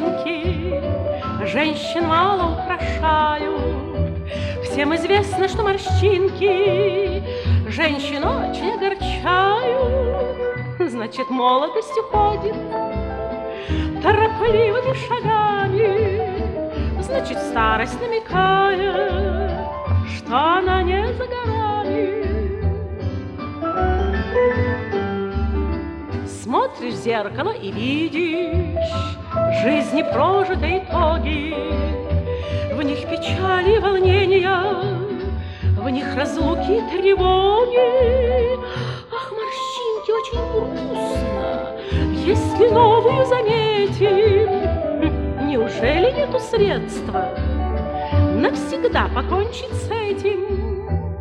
морщинки женщин мало украшают. Всем известно, что морщинки женщин очень огорчают. Значит, молодость уходит торопливыми шагами, значит, старость намекает, что она не за горами. Смотришь в зеркало и видишь жизни прожитой итоги. В них печали и волнения, в них разлуки и тревоги. Ах, морщинки, очень грустно, если новую заметим. Неужели нету средства навсегда покончить с этим?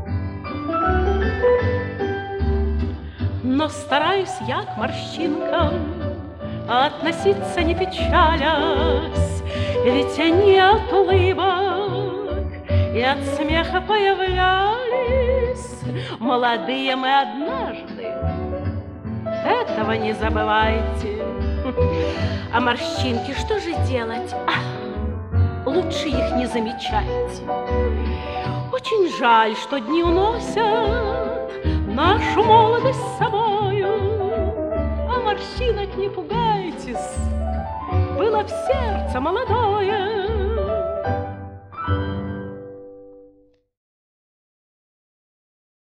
Но стараюсь я к морщинкам относиться не печалясь, ведь они от улыбок и от смеха появлялись. Молодые мы однажды, этого не забывайте. А морщинки, что же делать? Лучше их не замечайте. Очень жаль, что дни уносят нашу молодость с собою. А морщинок не пугайтесь, было в сердце молодое.